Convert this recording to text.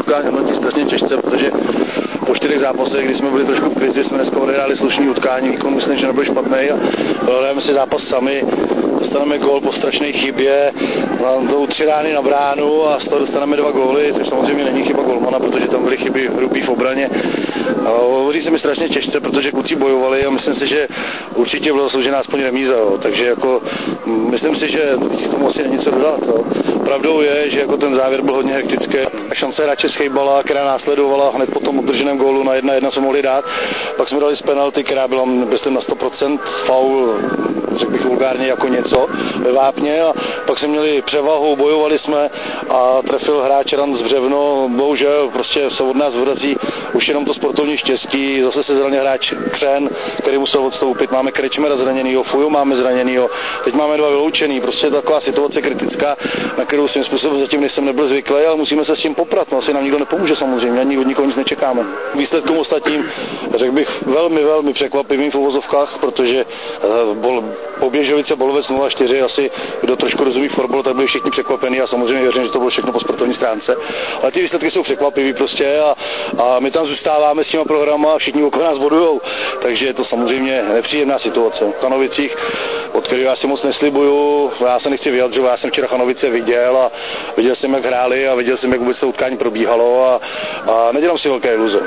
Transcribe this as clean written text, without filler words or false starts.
utkání hodnotí strašně těžce, protože po 4 zápasech, kdy jsme byli trošku v krizi, jsme dneska odehráli slušný utkání, výkon myslím, že nebyl špatný a hrajeme si zápas sami, dostaneme gól po strašné chybě, tou 3 rány na bránu a z toho dostaneme 2 góly, což samozřejmě není chyba golmana, protože tam byly chyby hrubý v obraně. Hovoří se mi strašně těžce, protože kluci bojovali a myslím si, že určitě byla zasloužená aspoň remíza, takže jako myslím si, že k tomu asi není co dodat. Pravdou je, že jako ten závěr byl hodně hektický. Šance hráče schejbala, která následovala hned po tom udrženém gólu na 1-1 jsme mohli dát. Pak jsme dali z penalty, která byla myslím na 100% faul, řekl bych vulgárně jako něco ve vápně a pak jsme měli převahu, bojovali jsme a trefil hráč Ran z Břevno. Bohužel prostě se od nás odrazí už jenom to sportovní štěstí. Zase se zranil hráč Křen, který musel odstoupit. Máme Krečmera zraněnýho, Fuju máme zraněnýho. Teď máme 2 vyloučený. Prostě je taková situace kritická, na kterou svým způsobem zatím nejsem nebyl zvyklý, ale musíme se s tím poprat. No, asi nám nikdo nepomůže samozřejmě, ani od nikoho nic nečekáme. Výsledkům ostatním řekl bych velmi překvapivým v uvozovkách, protože Poběžovice Bolovec 0-4, asi kdo trošku rozumí fotbal, tak byli všichni překvapení a samozřejmě věřím, že to bylo všechno po sportovní stránce. Ale ty výsledky jsou překvapivý prostě a my tam zůstáváme s těma programa a všichni okolo nás bodujou. Takže je to samozřejmě nepříjemná situace. V Chanovicích, od kterého já si moc neslibuju, já se nechci vyjadřovat, já jsem včera Chanovice viděl a viděl jsem, jak hráli a viděl jsem, jak vůbec to utkání probíhalo a nedělám si velké iluze.